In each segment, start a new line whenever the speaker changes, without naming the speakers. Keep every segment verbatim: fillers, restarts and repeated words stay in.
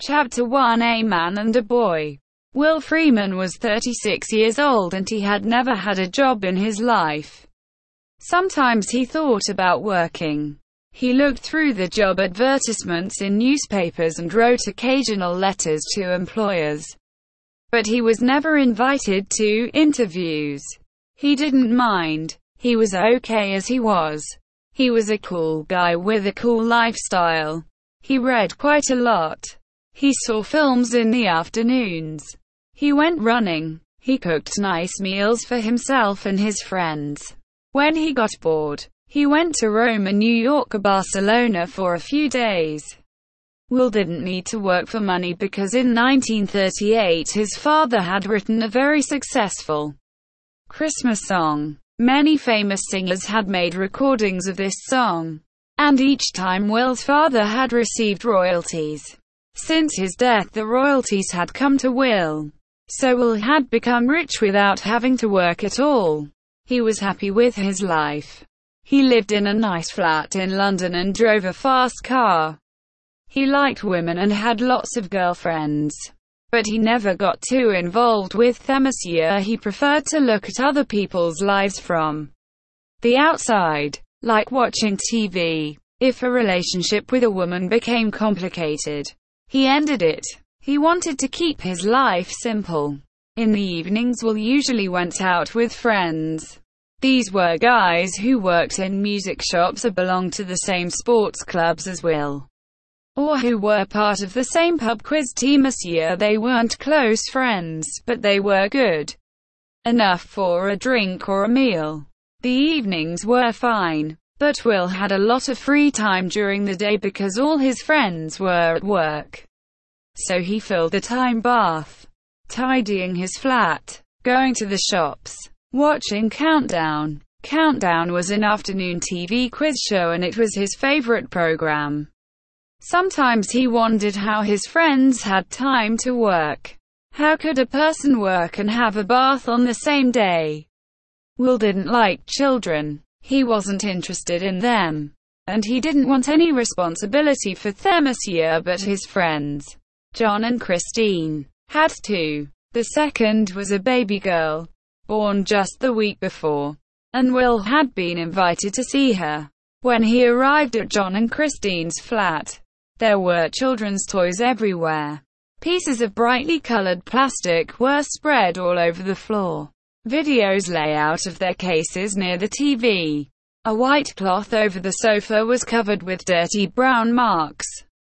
Chapter one. A Man and a Boy. Will Freeman was thirty-six years old and he had never had a job in his life. Sometimes he thought about working. He looked through the job advertisements in newspapers and wrote occasional letters to employers. But he was never invited to interviews. He didn't mind. He was okay as he was. He was a cool guy with a cool lifestyle. He read quite a lot. He saw films in the afternoons. He went running. He cooked nice meals for himself and his friends. When he got bored, he went to Rome, New York, or Barcelona for a few days. Will didn't need to work for money because in nineteen thirty-eight his father had written a very successful Christmas song. Many famous singers had made recordings of this song, and each time Will's father had received royalties. Since his death, the royalties had come to Will. So Will had become rich without having to work at all. He was happy with his life. He lived in a nice flat in London and drove a fast car. He liked women and had lots of girlfriends. But he never got too involved with them. He preferred to look at other people's lives from the outside, like watching T V. If a relationship with a woman became complicated, he ended it. He wanted to keep his life simple. In the evenings, Will usually went out with friends. These were guys who worked in music shops or belonged to the same sports clubs as Will, or who were part of the same pub quiz team. They weren't close friends, but they were good enough for a drink or a meal. The evenings were fine, but Will had a lot of free time during the day because all his friends were at work. So he filled the time bath, tidying his flat, going to the shops, watching Countdown. Countdown was an afternoon T V quiz show and it was his favorite program. Sometimes he wondered how his friends had time to work. How could a person work and have a bath on the same day? Will didn't like children. He wasn't interested in them. And he didn't want any responsibility for them. But his friends, John and Christine, had two. The second was a baby girl, born just the week before, and Will had been invited to see her. When he arrived at John and Christine's flat, there were children's toys everywhere. Pieces of brightly colored plastic were spread all over the floor. Videos lay out of their cases near the T V. A white cloth over the sofa was covered with dirty brown marks.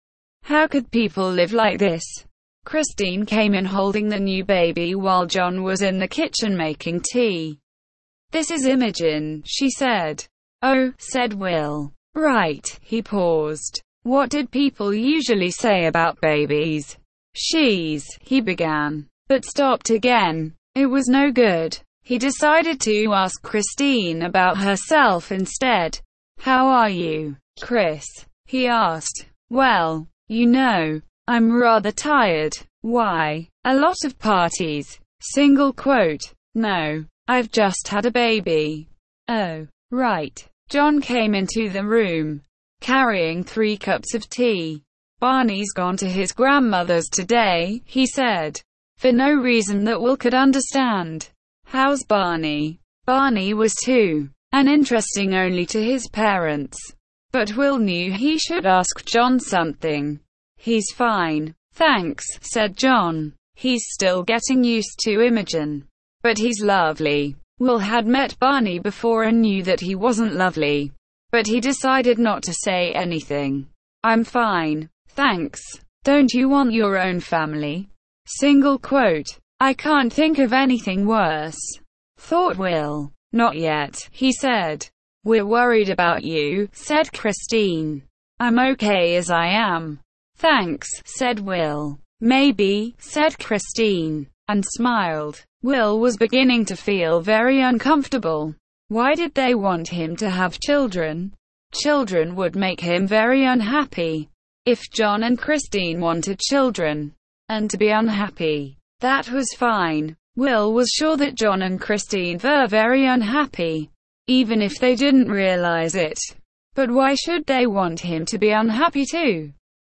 How could people live like this? Christine came in holding the new baby while John was in the kitchen making tea. "This is Imogen," she said. "Oh," said Will. "Right." He paused. "What did people usually say about babies?" "She's," he began, but stopped again. It was no good. He decided to ask Christine about herself instead. "How are you, Chris?" he asked. "Well, you know, I'm rather tired." "Why?" "A lot of parties." Single quote. "No, I've just had a baby." "Oh, right." John came into the room, carrying three cups of tea. "Barney's gone to his grandmother's today," he said, for no reason that Will could understand. "How's Barney?" Barney was two, and interesting only to his parents. But Will knew he should ask John something. "He's fine, thanks," said John. "He's still getting used to Imogen, but he's lovely." Will had met Barney before and knew that he wasn't lovely, but he decided not to say anything. "I'm fine, thanks. Don't you want your own family?" Single quote. "I can't think of anything worse," thought Will. "Not yet," he said. "We're worried about you," said Christine. "I'm okay as I am. Thanks," said Will. "Maybe," said Christine, and smiled. Will was beginning to feel very uncomfortable. Why did they want him to have children? Children would make him very unhappy. If John and Christine wanted children, and to be unhappy, that was fine. Will was sure that John and Christine were very unhappy, even if they didn't realize it. But why should they want him to be unhappy too?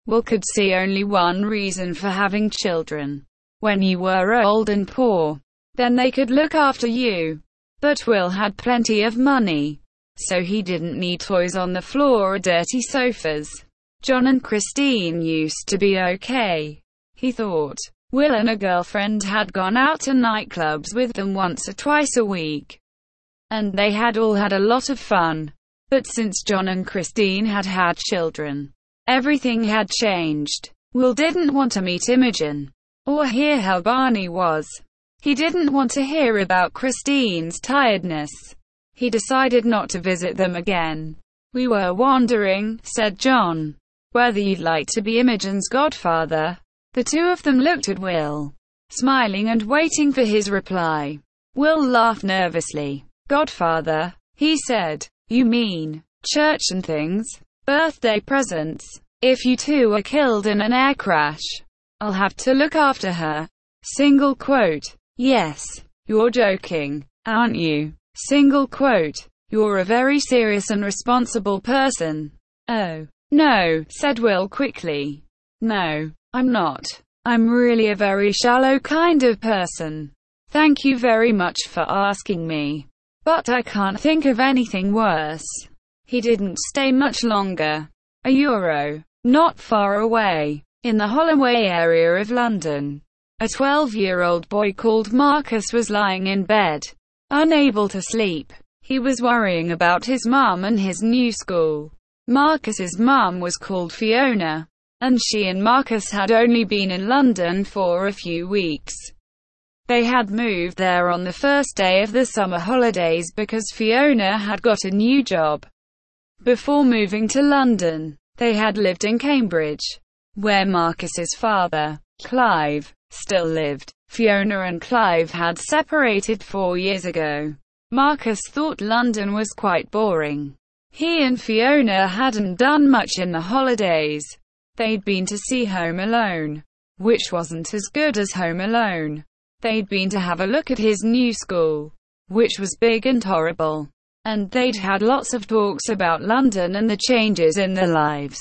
Will could see only one reason for having children. When you were old and poor, then they could look after you. But Will had plenty of money, so he didn't need toys on the floor or dirty sofas. John and Christine used to be okay, he thought. Will and a girlfriend had gone out to nightclubs with them once or twice a week, and they had all had a lot of fun. But since John and Christine had had children, everything had changed. Will didn't want to meet Imogen, or hear how Barney was. He didn't want to hear about Christine's tiredness. He decided not to visit them again. We were wondering, said John, whether you'd like to be Imogen's godfather. The two of them looked at Will, smiling and waiting for his reply. Will laughed nervously. Godfather, he said. You mean church and things? Birthday presents? If you two are killed in an air crash, I'll have to look after her. Single quote. Yes. You're joking, aren't you? Single quote. You're a very serious and responsible person. Oh. No, said Will quickly. No, I'm not. I'm really a very shallow kind of person. Thank you very much for asking me. But I can't think of anything worse. He didn't stay much longer. A euro. Not far away, in the Holloway area of London, a twelve-year-old boy called Marcus was lying in bed, unable to sleep. He was worrying about his mum and his new school. Marcus's mum was called Fiona, and she and Marcus had only been in London for a few weeks. They had moved there on the first day of the summer holidays because Fiona had got a new job. Before moving to London, they had lived in Cambridge, where Marcus's father, Clive, still lived. Fiona and Clive had separated four years ago. Marcus thought London was quite boring. He and Fiona hadn't done much in the holidays. They'd been to see Home Alone, which wasn't as good as Home Alone. They'd been to have a look at his new school, which was big and horrible. And they'd had lots of talks about London and the changes in their lives.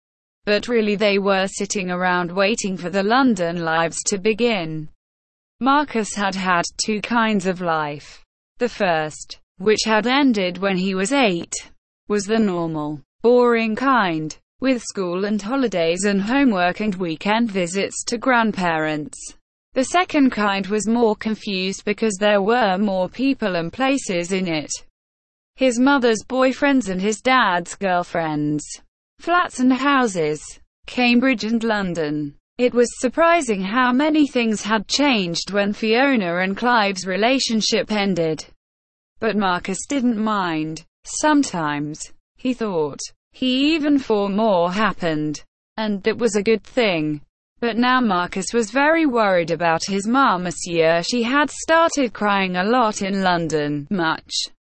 But really they were sitting around waiting for the London lives to begin. Marcus had had two kinds of life. The first, which had ended when he was eight, was the normal, boring kind, with school and holidays and homework and weekend visits to grandparents. The second kind was more confused because there were more people and places in it. His mother's boyfriends and his dad's girlfriends. Flats and houses. Cambridge and London. It was surprising how many things had changed when Fiona and Clive's relationship ended. But Marcus didn't mind. Sometimes, he thought, he even thought more happened. And that was a good thing. But now Marcus was very worried about his mum. This year she had started crying a lot in London, much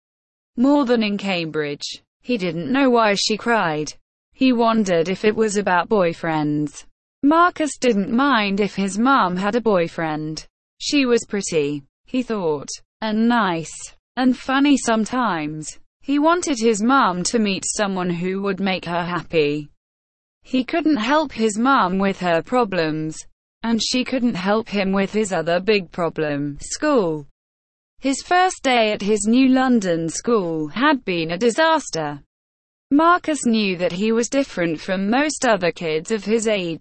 more than in Cambridge. He didn't know why she cried. He wondered if it was about boyfriends. Marcus didn't mind if his mum had a boyfriend. She was pretty, he thought, and nice, and funny sometimes. He wanted his mum to meet someone who would make her happy. He couldn't help his mum with her problems, and she couldn't help him with his other big problem, school. His first day at his new London school had been a disaster. Marcus knew that he was different from most other kids of his age.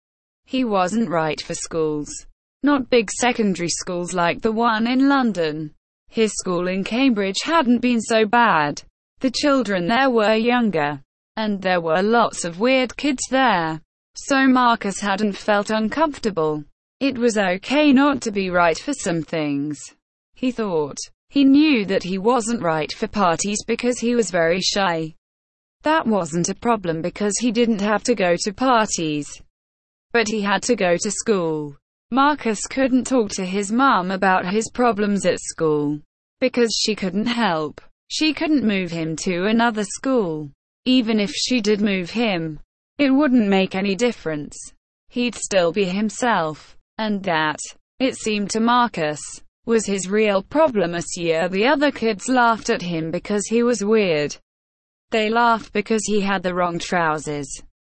He wasn't right for schools. Not big secondary schools like the one in London. His school in Cambridge hadn't been so bad. The children there were younger, and there were lots of weird kids there. So Marcus hadn't felt uncomfortable. It was okay not to be right for some things, he thought. He knew that he wasn't right for parties because he was very shy. That wasn't a problem because he didn't have to go to parties. But he had to go to school. Marcus couldn't talk to his mum about his problems at school, because she couldn't help. She couldn't move him to another school. Even if she did move him, it wouldn't make any difference. He'd still be himself. And that, it seemed to Marcus, was his real problem. This year the other kids laughed at him because he was weird. They laughed because he had the wrong trousers.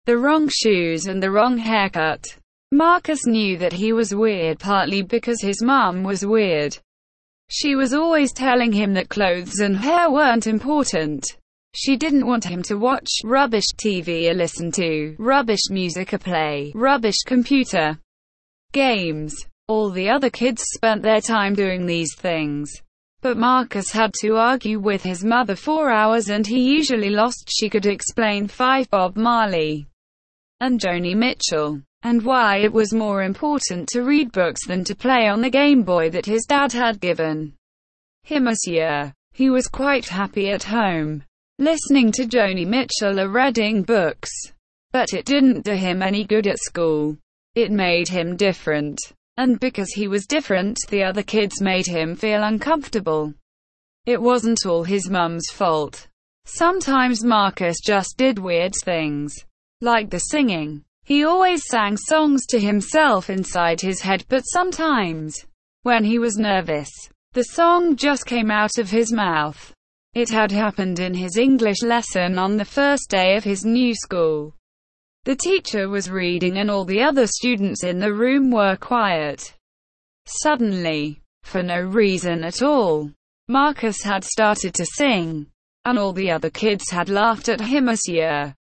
the wrong shoes and the wrong haircut. Marcus knew that he was weird partly because his mum was weird. She was always telling him that clothes and hair weren't important. She didn't want him to watch rubbish T V or listen to rubbish music or play rubbish computer games. All the other kids spent their time doing these things. But Marcus had to argue with his mother for hours and he usually lost. She could explain five Bob Marley and Joni Mitchell, and why it was more important to read books than to play on the Game Boy that his dad had given him this year. He was quite happy at home, listening to Joni Mitchell or reading books. But it didn't do him any good at school. It made him different. And because he was different, the other kids made him feel uncomfortable. It wasn't all his mum's fault. Sometimes Marcus just did weird things, like the singing. He always sang songs to himself inside his head, but sometimes, when he was nervous, the song just came out of his mouth. It had happened in his English lesson on the first day of his new school. The teacher was reading and all the other students in the room were quiet. Suddenly, for no reason at all, Marcus had started to sing, and all the other kids had laughed at him this year.